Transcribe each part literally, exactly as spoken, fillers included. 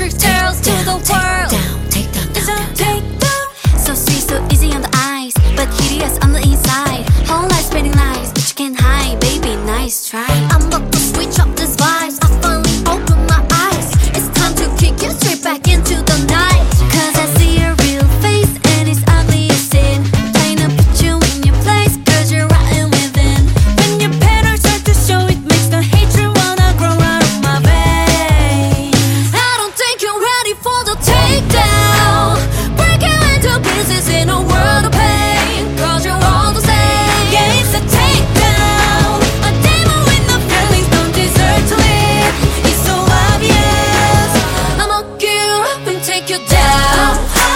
trick tells to the world. Take down, It's take a down, take down. takedown. So sweet, so easy on the eyes, but hideous on the inside. Whole life spreading lies, but you can't hide. Baby, nice try. I'm about to switch up this vibes. I finally open my eyes. It's time to kick you straight back into the night. Cause I see your real face and it's ugly as sin. Trying to put you in your place, cause you're rotten within. When your petals start to show, it makes the hatred wanna grow out of my veins. I don't think you're ready for the takedown. Break you into pieces in a world of pain. Cause you're all the same. Yeah, it's a takedown. A demon with no feelings don't deserve to live. It's so obvious. I'ma get you up and take you down.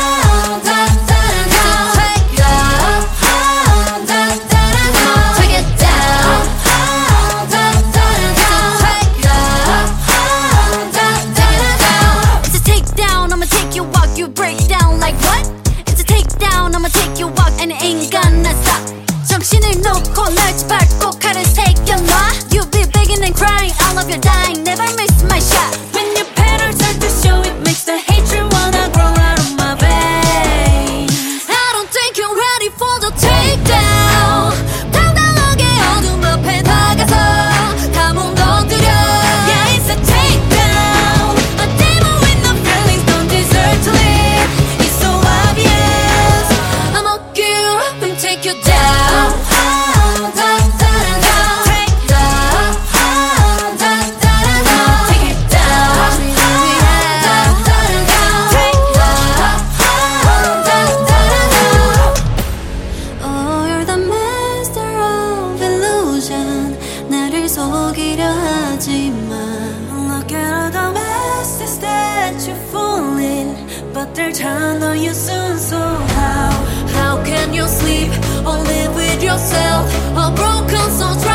You break down like what? It's a takedown. I'ma take you walk and it ain't gonna stop. 정신을 놓고 날 밟고 칼을 새겨놔. You'll be begging and crying all of your dying. Never miss my shot. When your petals start to show, it makes the hatred wanna grow out of my veins. I don't think you're ready for the takedown. 당당하게 어둠 앞에 다가서 다 무너뜨려. Yeah, it's a takedown. A demon with no feelings don't deserve to live. Take you down. Oh, you're the master of illusion. 나를 속이려 하지만 look at all the messes that you fall in, but they'll turn on you soon. So how? How can you sleep or live with yourself? A broken soul.